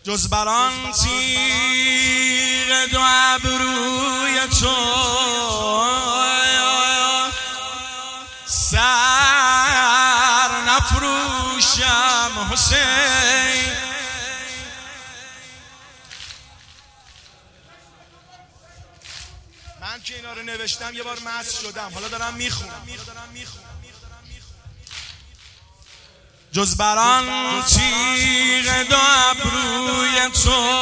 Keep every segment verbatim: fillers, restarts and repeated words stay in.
جز بران تیغ دو ابروی تو سر نفروشم حسین. من که اینا رو نوشتم یه بار مست شدم، حالا دارم میخونم. جز بران تیغ دو ابروی تو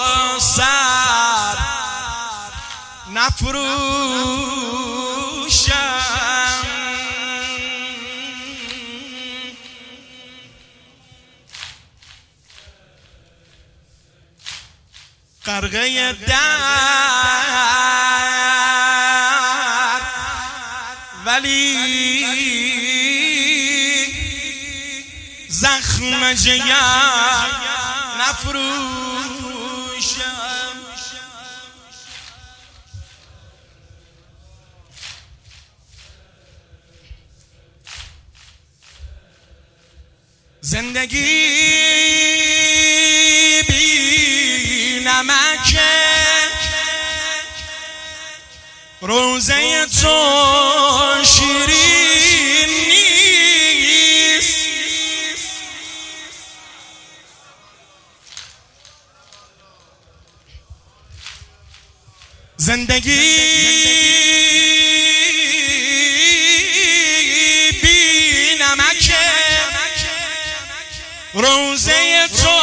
سر نفروشم، غرقه در ولی زخم جگر نفروشم. زندگی بی نمک روزه تو شیرین نیست، زندگی بی نمک روزه تو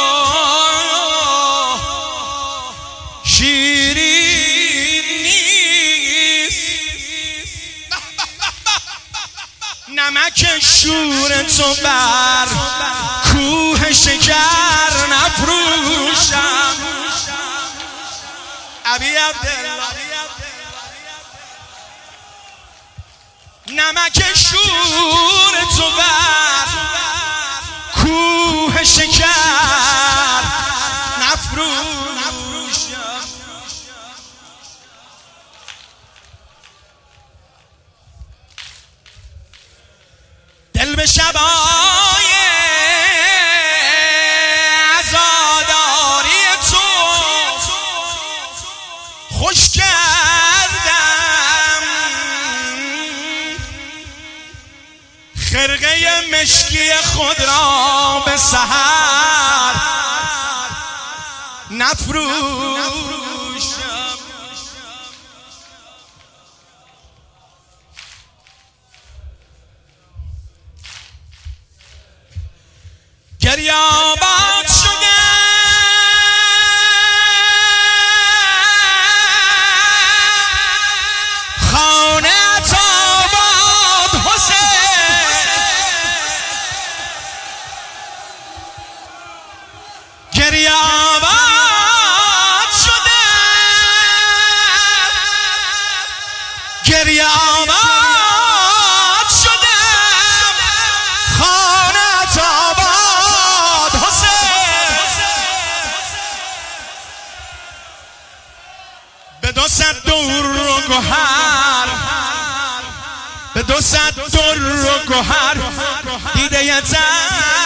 شیرین نیست، نمک شور تو بر کوه شکر نفروشم. ابی عبدالله نمک شور تو بر کوه شکر نفروشم. دل به شبای عزاداری تو خوش کردم، خرقه مشکی خود را به سحر نفروشم. گریاباد شده خانه تاباد حسین، گریاباد شده گریاباد شده خانه تاباد حسین. به دو صد دور و گوهر، به دو صد دور و گوهر دیده یه